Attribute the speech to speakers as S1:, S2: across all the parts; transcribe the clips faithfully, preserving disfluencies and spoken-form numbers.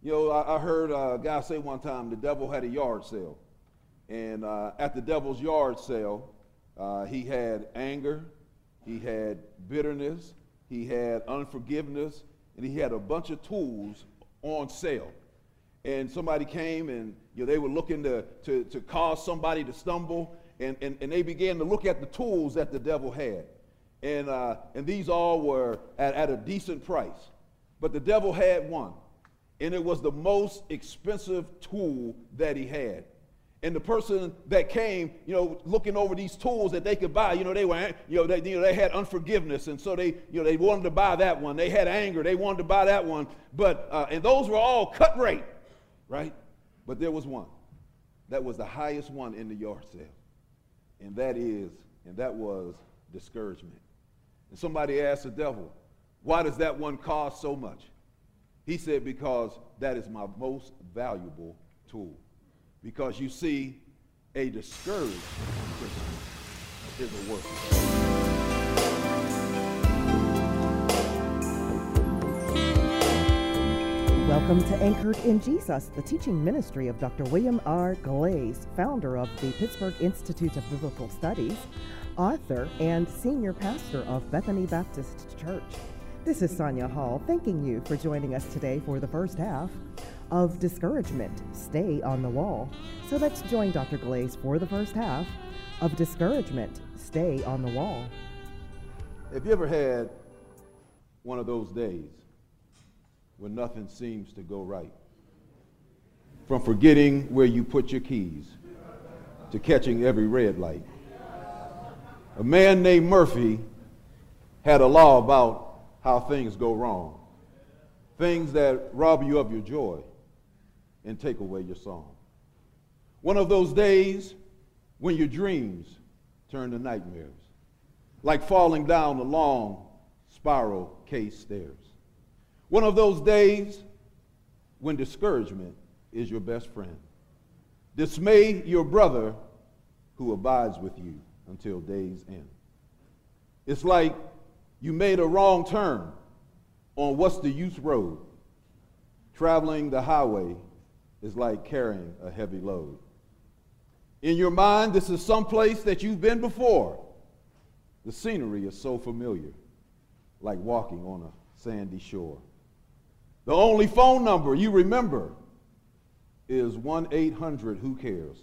S1: You know, I, I heard a guy say one time the devil had a yard sale. And uh, at the devil's yard sale, uh, he had anger, he had bitterness, he had unforgiveness, and he had a bunch of tools on sale. And somebody came and you know, they were looking to, to, to cause somebody to stumble, and, and, and they began to look at the tools that the devil had. And, uh, and these all were at, at a decent price. But the devil had one, and it was the most expensive tool that he had. And the person that came, you know, looking over these tools that they could buy, you know, they were, you know, they, you know, they had unforgiveness, and so they, you know, they wanted to buy that one. They had anger, they wanted to buy that one. But uh, and those were all cut rate, right? But there was one that was the highest one in the yard sale, and that is, and that was discouragement. And somebody asked the devil, "Why does that one cost so much?" He said, "Because that is my most valuable tool." Because you see, a discouraged Christian is a worthless.
S2: Welcome to Anchored in Jesus, the teaching ministry of Doctor William R. Glaze, founder of the Pittsburgh Institute of Biblical Studies, author, and senior pastor of Bethany Baptist Church. This is Sonia Hall, thanking you for joining us today for the first half of Discouragement, Stay on the Wall. So let's join Doctor Glaze for the first half of Discouragement, Stay on the Wall.
S1: Have you ever had one of those days when nothing seems to go right? From forgetting where you put your keys to catching every red light. A man named Murphy had a law about how things go wrong. Things that rob you of your joy and take away your song. One of those days when your dreams turn to nightmares, like falling down a long spiral case stairs. One of those days when discouragement is your best friend. Dismay your brother who abides with you until day's end. It's like you made a wrong turn on what's the use road. Traveling the highway is like carrying a heavy load. In your mind, this is some place that you've been before. The scenery is so familiar, like walking on a sandy shore. The only phone number you remember is one eight hundred who cares.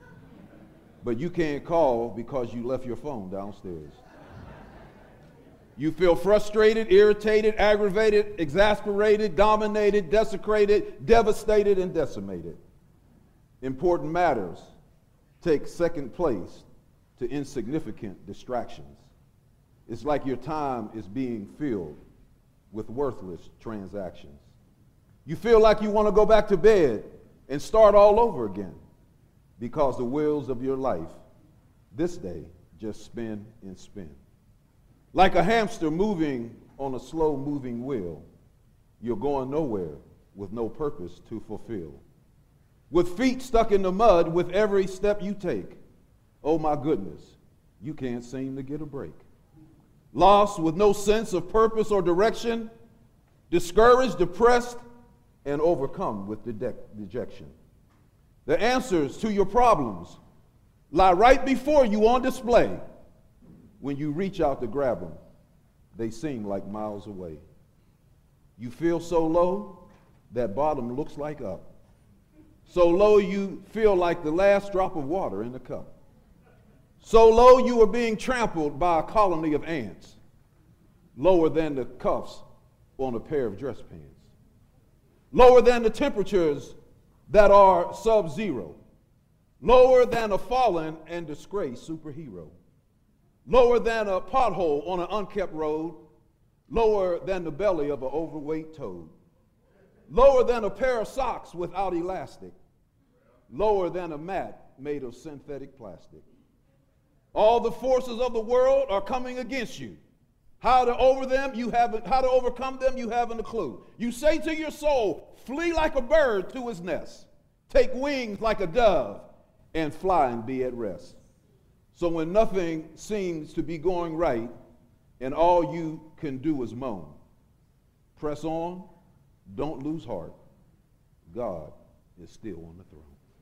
S1: But you can't call because you left your phone downstairs. You feel frustrated, irritated, aggravated, exasperated, dominated, desecrated, devastated, and decimated. Important matters take second place to insignificant distractions. It's like your time is being filled with worthless transactions. You feel like you want to go back to bed and start all over again because the wheels of your life this day just spin and spin. Like a hamster moving on a slow-moving wheel, you're going nowhere with no purpose to fulfill. With feet stuck in the mud with every step you take, oh my goodness, you can't seem to get a break. Lost with no sense of purpose or direction, discouraged, depressed, and overcome with de- dejection. The answers to your problems lie right before you on display. When you reach out to grab them, they seem like miles away. You feel so low, that bottom looks like up. So low you feel like the last drop of water in the cup. So low you are being trampled by a colony of ants, lower than the cuffs on a pair of dress pants, lower than the temperatures that are sub-zero, lower than a fallen and disgraced superhero. Lower than a pothole on an unkept road, lower than the belly of an overweight toad, lower than a pair of socks without elastic, lower than a mat made of synthetic plastic. All the forces of the world are coming against you. How to over them, you haven't, how to overcome them, you haven't a clue. You say to your soul, flee like a bird to his nest, take wings like a dove, and fly and be at rest. So when nothing seems to be going right and all you can do is moan, press on, don't lose heart. God is still on the throne.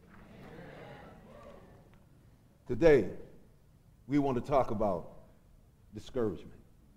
S1: Today, we want to talk about discouragement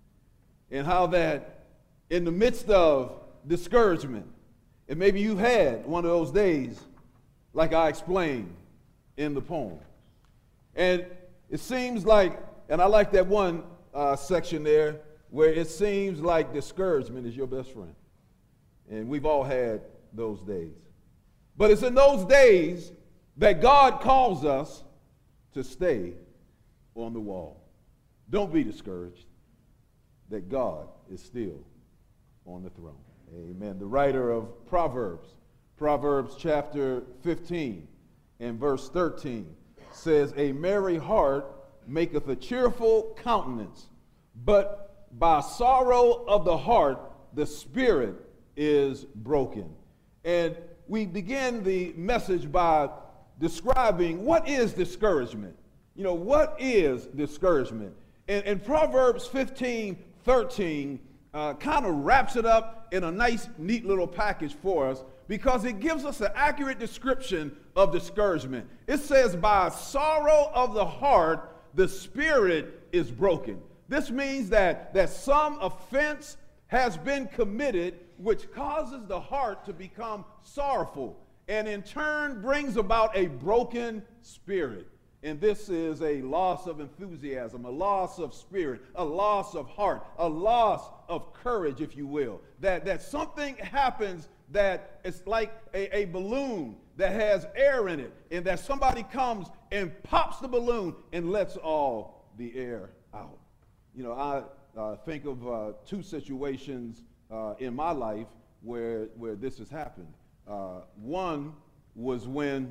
S1: and how that in the midst of discouragement, and maybe you've had one of those days like I explained in the poem. And it seems like, and I like that one uh, section there where it seems like discouragement is your best friend. And we've all had those days. But it's in those days that God calls us to stay on the wall. Don't be discouraged that God is still on the throne. Amen. The writer of Proverbs, Proverbs chapter fifteen and verse thirteen says, "A merry heart maketh a cheerful countenance, but by sorrow of the heart the spirit is broken." And we begin the message by describing what is discouragement. You know, what is discouragement? And, and Proverbs fifteen thirteen uh, kind of wraps it up in a nice, neat little package for us because it gives us an accurate description of discouragement. It says, by sorrow of the heart, the spirit is broken. This means that, that some offense has been committed which causes the heart to become sorrowful and in turn brings about a broken spirit. And this is a loss of enthusiasm, a loss of spirit, a loss of heart, a loss of courage, if you will. That, that something happens that it's like a, a balloon that has air in it, and that somebody comes and pops the balloon and lets all the air out. You know, I uh, think of uh, two situations uh, in my life where, where this has happened. Uh, one was when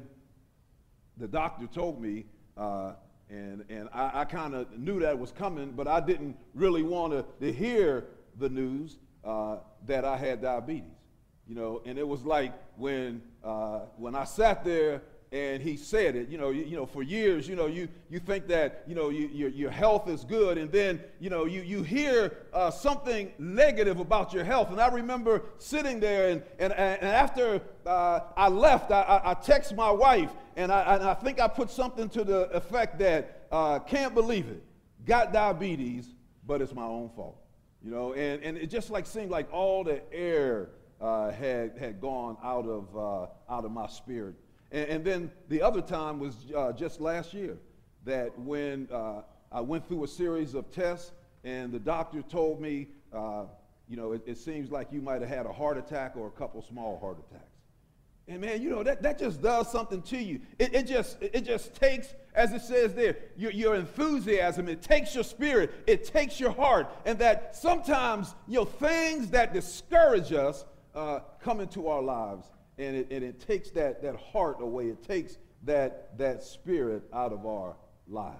S1: the doctor told me, uh, and, and I, I kind of knew that was coming, but I didn't really want to, to hear the news uh, that I had diabetes. You know, and it was like when uh, when I sat there and he said it, you know, you, you know, for years, you know, you you think that, you know, you, your, your health is good, and then, you know, you, you hear uh, something negative about your health. And I remember sitting there, and, and, and after uh, I left, I, I, I text my wife, and I, and I think I put something to the effect that, uh, can't believe it, got diabetes, but it's my own fault. You know, and, and it just like seemed like all the air uh, had, had gone out of, uh, out of my spirit. And, and then the other time was uh, just last year that when uh, I went through a series of tests and the doctor told me, uh, you know, it, it seems like you might have had a heart attack or a couple small heart attacks. And man, you know, that, that just does something to you. It, it, just, it just takes, as it says there, your, your enthusiasm. It takes your spirit. It takes your heart. And that sometimes, you know, things that discourage us uh, come into our lives. And it, and it takes that, that heart away. It takes that, that spirit out of our lives.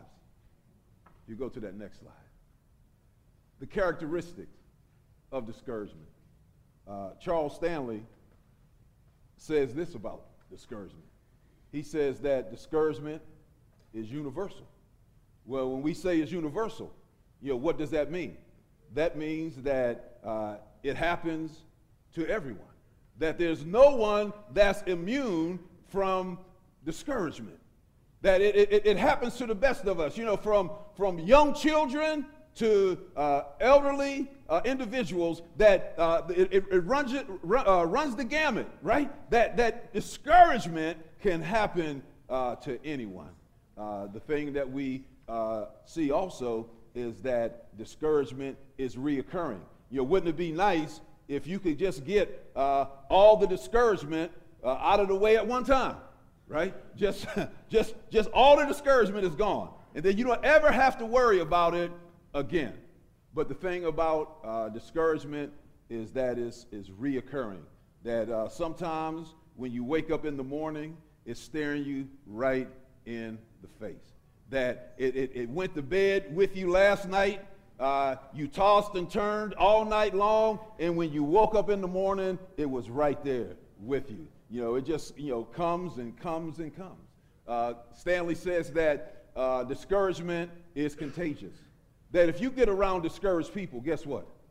S1: You go to that next slide. The characteristics of discouragement. Uh, Charles Stanley says this about discouragement. He says that discouragement is universal. Well, when we say it's universal, you know, what does that mean? That means that uh, it happens to everyone. That there's no one that's immune from discouragement. That it, it, it happens to the best of us, you know, from, from young children to uh, elderly uh, individuals, that uh, it, it, it runs, it, uh, runs the gamut, right? That, that discouragement can happen uh, to anyone. Uh, the thing that we uh, see also is that discouragement is reoccurring. You know, wouldn't it be nice if you could just get uh, all the discouragement uh, out of the way at one time, right? Just, just, just all the discouragement is gone, and then you don't ever have to worry about it again. But the thing about uh, discouragement is that it's, it's reoccurring. That uh, sometimes when you wake up in the morning, it's staring you right in the face. That it, it, it went to bed with you last night. Uh, you tossed and turned all night long, and when you woke up in the morning, it was right there with you. You know, it just, you know, comes and comes and comes. Uh, Stanley says that uh, discouragement is contagious. That if you get around discouraged people, guess what?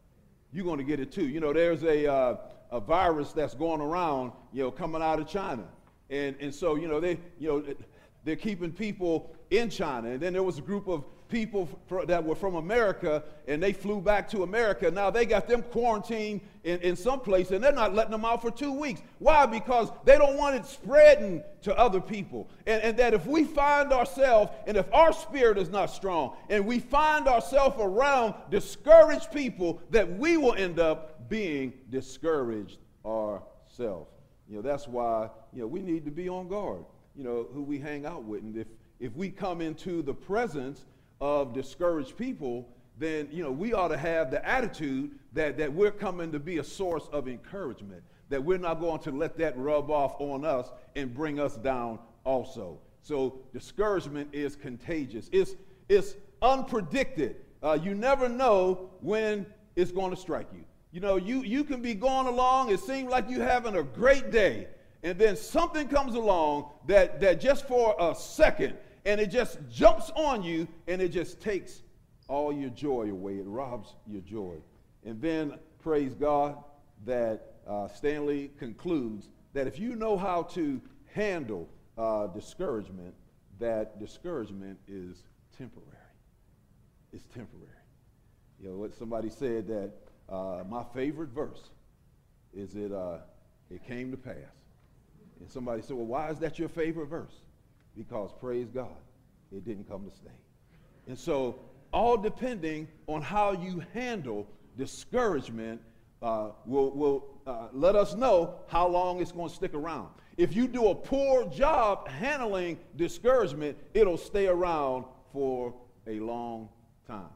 S1: you're going to get it too. You know, there's a, uh, a virus that's going around, you know, coming out of China. And, and so, you know, they, you know, they're keeping people in China. And then there was a group of people fr- that were from America, and they flew back to America. Now they got them quarantined in, in some place, and they're not letting them out for two weeks. Why? Because they don't want it spreading to other people. And, and that if we find ourselves, and if our spirit is not strong, and we find ourselves around discouraged people, that we will end up being discouraged ourselves. You know, that's why, you know, we need to be on guard, you know, who we hang out with. And if, if we come into the presence of discouraged people, then, you know, we ought to have the attitude that, that we're coming to be a source of encouragement, that we're not going to let that rub off on us and bring us down also. So discouragement is contagious. It's, it's unpredicted. Uh, you never know when it's going to strike you. You know, you, you can be going along, it seems like you're having a great day, and then something comes along that, that just for a second, and it just jumps on you, and it just takes all your joy away. It robs your joy. And then, praise God, that uh, Stanley concludes that if you know how to handle uh, discouragement, that discouragement is temporary. It's temporary. You know, what somebody said that uh, my favorite verse is it, uh, it came to pass. And somebody said, well, why is that your favorite verse? Because, praise God, it didn't come to stay. And so, all depending on how you handle discouragement uh, will, will uh, let us know how long it's going to stick around. If you do a poor job handling discouragement, it'll stay around for a long time.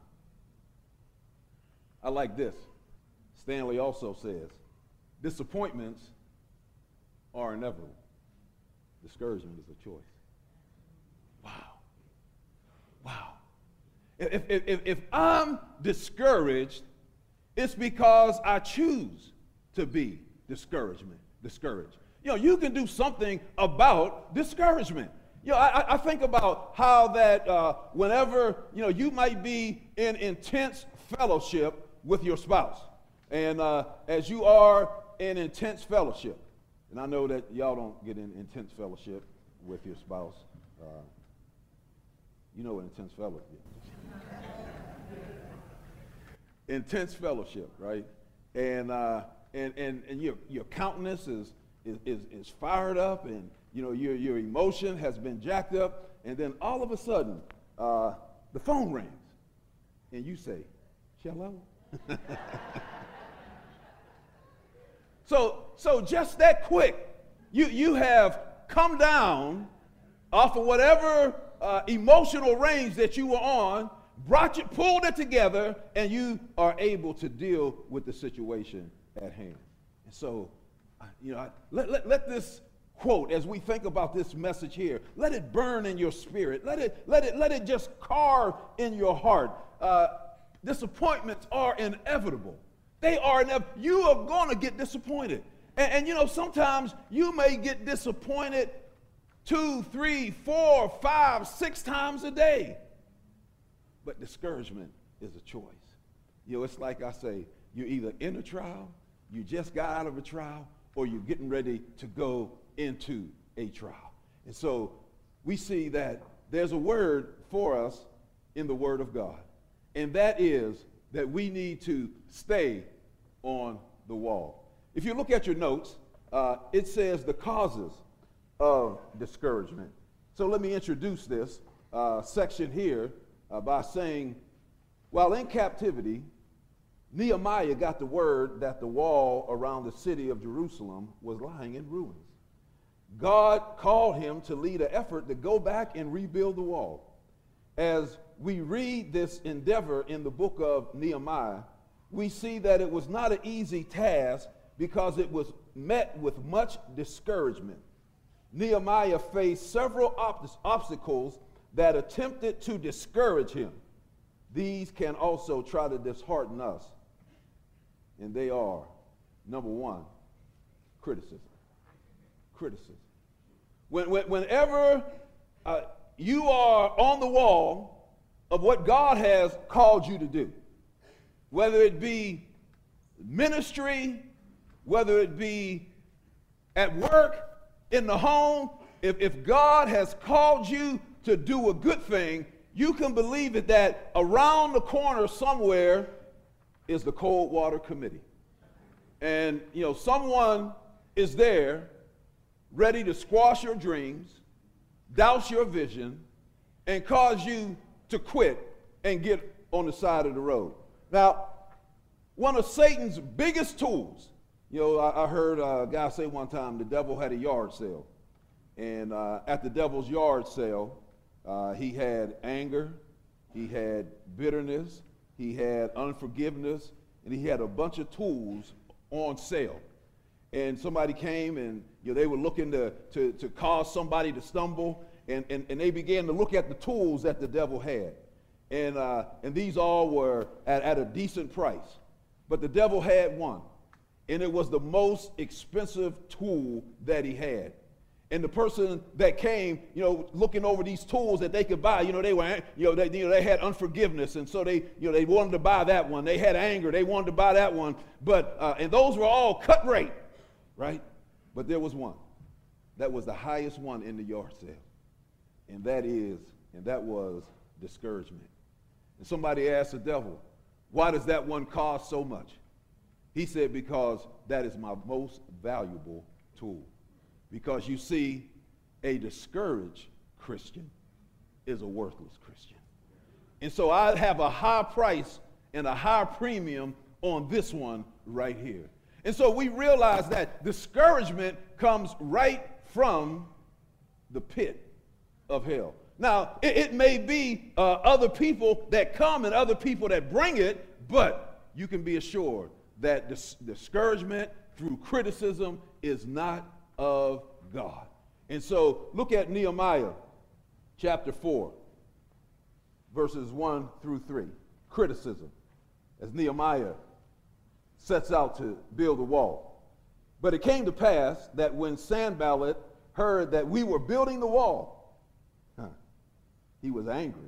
S1: I like this. Stanley also says, disappointments are inevitable. Discouragement is a choice. Wow. Wow. If, if, if, if I'm discouraged, it's because I choose to be discouragement, discouraged. You know, you can do something about discouragement. You know, I, I think about how that uh, whenever, you know, you might be in intense fellowship with your spouse. And uh, as you are in intense fellowship, and I know that y'all don't get in intense fellowship with your spouse. Uh, you know what intense fellowship is. Intense fellowship, right? And uh, and and and your your countenance is is is, is fired up, and you know your your emotion has been jacked up, and then all of a sudden uh, the phone rings, and you say, "Hello." so so just that quick, you you have come down off of whatever uh, emotional range that you were on, brought you, pulled it together, and you are able to deal with the situation at hand. And so, uh, you know, I, let, let, let this quote, as we think about this message here, let it burn in your spirit. Let it, let it, let it just carve in your heart. Uh, disappointments are inevitable. They are inevitable. You are going to get disappointed. And, and, you know, sometimes you may get disappointed two, three, four, five, six times a day. But discouragement is a choice. You know, it's like I say, you're either in a trial, you just got out of a trial, or you're getting ready to go into a trial. And so we see that there's a word for us in the Word of God. And that is that we need to stay on the wall. If you look at your notes, uh, it says the causes of discouragement. So let me introduce this uh, section here uh, by saying, while in captivity, Nehemiah got the word that the wall around the city of Jerusalem was lying in ruins. God called him to lead an effort to go back and rebuild the wall. As we read this endeavor in the book of Nehemiah, we see that it was not an easy task because it was met with much discouragement. Nehemiah faced several ob- obstacles that attempted to discourage him. These can also try to dishearten us. And they are, number one, criticism. Criticism. When, when, whenever uh, you are on the wall of what God has called you to do, whether it be ministry, whether it be at work, in the home, if, if God has called you to do a good thing, you can believe it that around the corner somewhere is the Cold Water Committee. And, you know, someone is there ready to squash your dreams, douse your vision, and cause you to quit and get on the side of the road. Now, one of Satan's biggest tools, you know, I, I heard a guy say one time the devil had a yard sale. And uh, at the devil's yard sale, uh, he had anger, he had bitterness, he had unforgiveness, and he had a bunch of tools on sale. And somebody came and, you know, they were looking to, to, to cause somebody to stumble, and, and, and they began to look at the tools that the devil had. And, uh, and these all were at, at a decent price. But the devil had one. And it was the most expensive tool that he had. And the person that came, you know, looking over these tools that they could buy, you know, they were, you know, they, you know, they had unforgiveness, and so they, you know, they wanted to buy that one. They had anger, they wanted to buy that one. But uh, and those were all cut rate, right? But there was one that was the highest one in the yard sale, and that is, and that was discouragement. And somebody asked the devil, "Why does that one cost so much?" He said, "Because that is my most valuable tool." Because you see, a discouraged Christian is a worthless Christian. And so I have a high price and a high premium on this one right here. And so we realize that discouragement comes right from the pit of hell. Now, it, it may be uh, other people that come and other people that bring it, but you can be assured that dis- discouragement through criticism is not of God. And so look at Nehemiah chapter four, verses one through three. Criticism, as Nehemiah sets out to build a wall. But it came to pass that when Sanballat heard that we were building the wall, huh, he was angry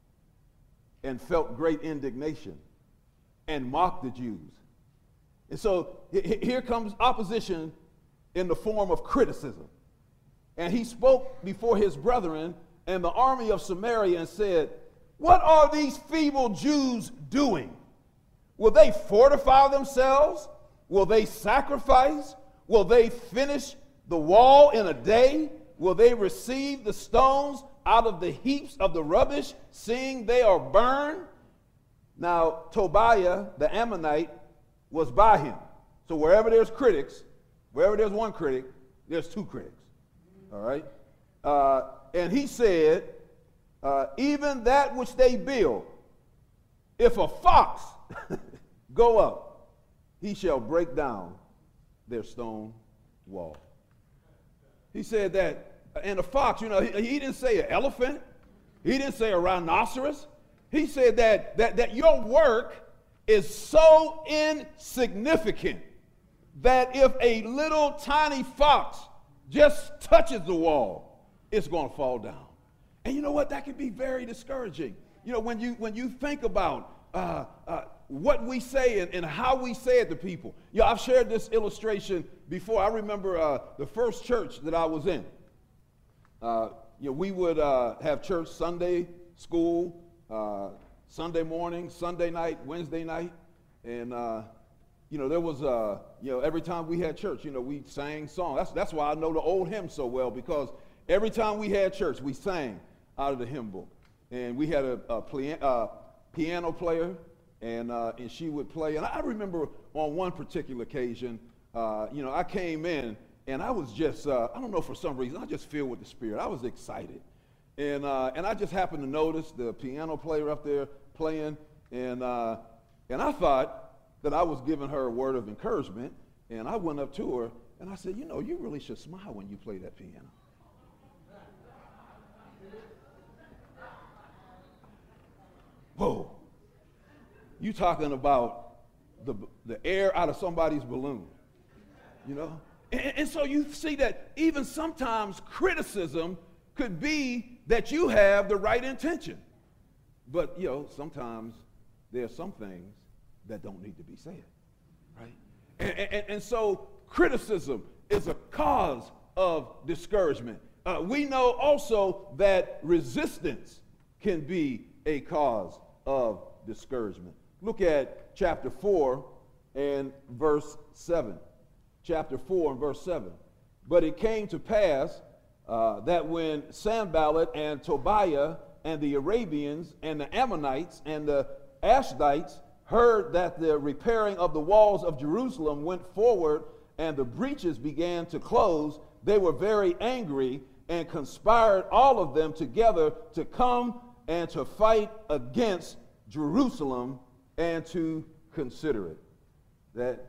S1: and felt great indignation and mocked the Jews. And so here comes opposition in the form of criticism. And he spoke before his brethren and the army of Samaria and said, "What are these feeble Jews doing? Will they fortify themselves? Will they sacrifice? Will they finish the wall in a day? Will they receive the stones out of the heaps of the rubbish, seeing they are burned?" Now, Tobiah the Ammonite was by him. So wherever there's critics, wherever there's one critic, there's two critics, all right? Uh, and he said, uh, even that which they build, if a fox go up, he shall break down their stone wall. He said that, and a fox, you know, he, he didn't say an elephant. He didn't say a rhinoceros. He said that, that, that your work is so insignificant that if a little tiny fox just touches the wall, it's going to fall down. And you know what? That can be very discouraging. You know, when you when you think about uh, uh, what we say and, and how we say it to people. You know, I've shared this illustration before. I remember uh, the first church that I was in. Uh, you know, we would uh, have church Sunday, school, uh, Sunday morning, Sunday night, Wednesday night, and uh, you know, there was, uh, you know, every time we had church, you know, we sang songs. That's, that's why I know the old hymn so well, because every time we had church, we sang out of the hymn book. And we had a, a plia- uh, piano player, and, uh, and she would play. And I remember on one particular occasion, uh, you know, I came in, and I was just, uh, I don't know, for some reason, I just filled with the Spirit. I was excited. And, uh, and I just happened to notice the piano player up there playing, and, uh, and I thought that I was giving her a word of encouragement, and I went up to her, and I said, you know, you really should smile when you play that piano. Whoa. You talking about the, the air out of somebody's balloon, you know? And, and so you see that even sometimes criticism could be that you have the right intention. But, you know, sometimes there are some things that don't need to be said, right? And, and, and so criticism is a cause of discouragement. Uh, we know also that resistance can be a cause of discouragement. Look at chapter four and verse seven. Chapter four and verse seven. But it came to pass uh, that when Sanballat and Tobiah and the Arabians and the Ammonites and the Ashdodites heard that the repairing of the walls of Jerusalem went forward and the breaches began to close, they were very angry and conspired all of them together to come and to fight against Jerusalem and to consider it. That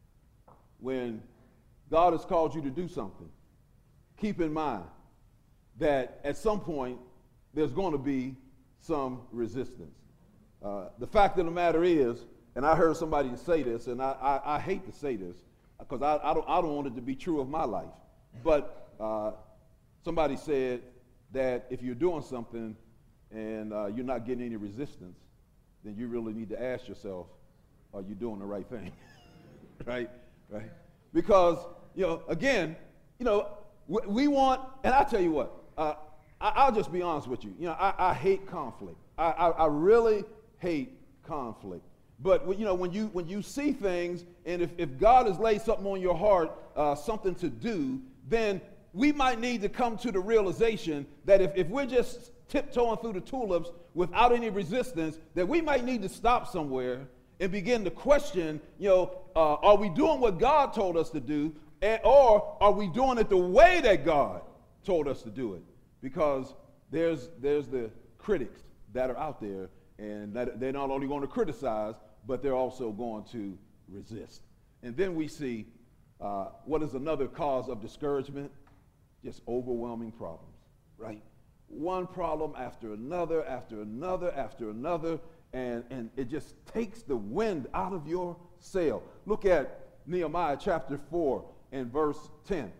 S1: when God has called you to do something, keep in mind that at some point there's going to be some resistance. Uh, the fact of the matter is, and I heard somebody say this, and I, I, I hate to say this because I, I, don't, I don't want it to be true of my life, but uh, somebody said that if you're doing something and uh, you're not getting any resistance, then you really need to ask yourself, are you doing the right thing? right? Right? Because, you know, again, you know, we, we want, and I tell you what, uh, I, I'll just be honest with you. You know, I, I hate conflict. I, I, I really hate conflict. But, you know, when you when you see things, and if, if God has laid something on your heart, uh, something to do, then we might need to come to the realization that if, if we're just tiptoeing through the tulips without any resistance, that we might need to stop somewhere and begin to question, you know, uh, are we doing what God told us to do, and, or are we doing it the way that God told us to do it? Because there's there's the critics that are out there, and that they're not only going to criticize, but they're also going to resist. And then we see uh, what is another cause of discouragement? Just overwhelming problems, right? One problem after another, after another, after another, and, and it just takes the wind out of your sail. Look at Nehemiah chapter four and verse ten.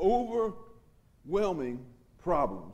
S1: Overwhelming problems.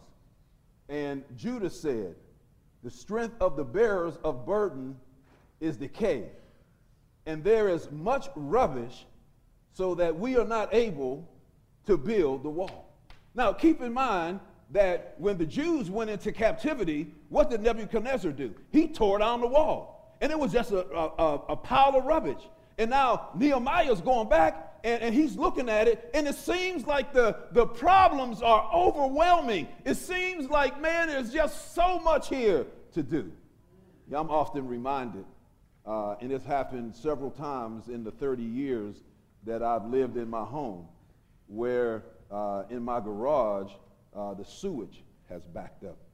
S1: And Judah said, the strength of the bearers of burden is decay, and there is much rubbish, so that we are not able to build the wall. Now, keep in mind that when the Jews went into captivity, what did Nebuchadnezzar do? He tore down the wall, and it was just a, a, a pile of rubbish. And now Nehemiah's going back, and, and he's looking at it, and it seems like the, the problems are overwhelming. It seems like, man, there's just so much here to do. Yeah, I'm often reminded, uh, and it's happened several times in the thirty years that I've lived in my home, where uh, in my garage, uh, the sewage has backed up.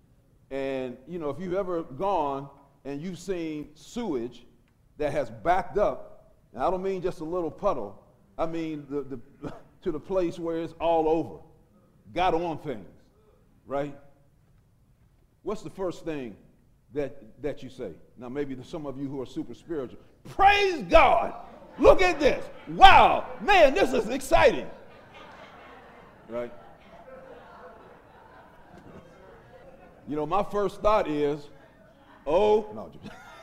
S1: And, you know, if you've ever gone and you've seen sewage that has backed up, and I don't mean just a little puddle, I mean the, the, to the place where it's all over, got on things, right? What's the first thing that, that you say? Now, maybe there's some of you who are super spiritual. Praise God! Look at this. Wow, man, this is exciting. Right? You know, my first thought is, oh, no.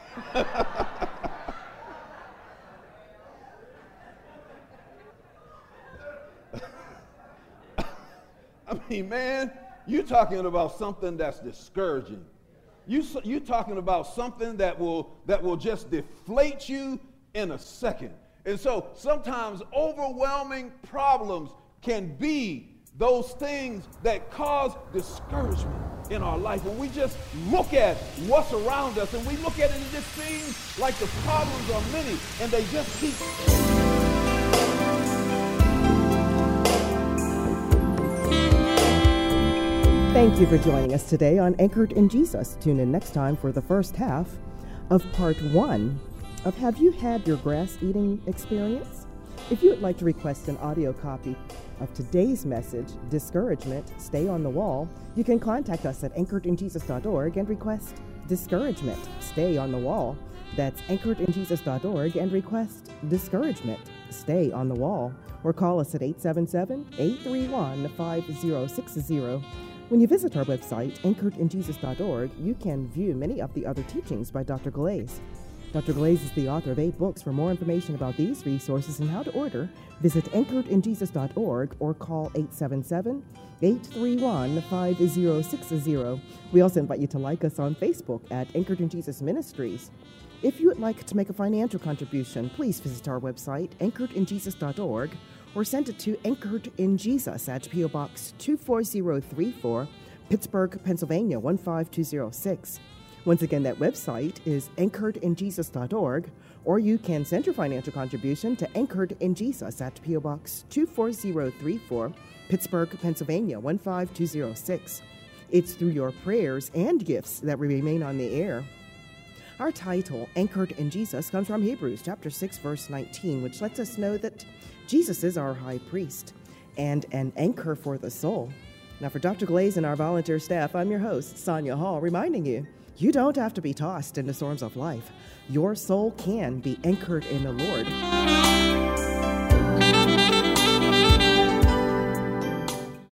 S1: I mean, man, you're talking about something that's discouraging. You, you're talking about something that will, that will just deflate you in a second. And so sometimes overwhelming problems can be those things that cause discouragement in our life. When we just look at what's around us and we look at it, it just seems like the problems are many and they just keep.
S2: Thank you for joining us today on Anchored in Jesus. Tune in next time for the first half of part one of Have You Had Your Grass Eating Experience? If you would like to request an audio copy of today's message, Discouragement, Stay on the Wall, you can contact us at anchored in jesus dot org and request Discouragement, Stay on the Wall. That's anchored in jesus dot org and request Discouragement, Stay on the Wall. Or call us at eight seven seven, eight three one, five zero six zero. When you visit our website, anchored in jesus dot org, you can view many of the other teachings by Doctor Glaze. Doctor Glaze is the author of eight books. For more information about these resources and how to order, visit anchored in jesus dot org or call eight seven seven, eight three one, five zero six zero. We also invite you to like us on Facebook at Anchored in Jesus Ministries. If you would like to make a financial contribution, please visit our website, anchored in jesus dot org, or send it to Anchored in Jesus at P O Box two four zero three four, Pittsburgh, Pennsylvania one five two zero six. Once again, that website is anchored in jesus dot org, or you can send your financial contribution to Anchored in Jesus at P O Box two four zero three four, Pittsburgh, Pennsylvania one five two zero six. It's through your prayers and gifts that we remain on the air. Our title, Anchored in Jesus, comes from Hebrews chapter six, verse nineteen, which lets us know that Jesus is our high priest and an anchor for the soul. Now, for Doctor Glaze and our volunteer staff, I'm your host, Sonia Hall, reminding you, you don't have to be tossed into storms of life. Your soul can be anchored in the Lord.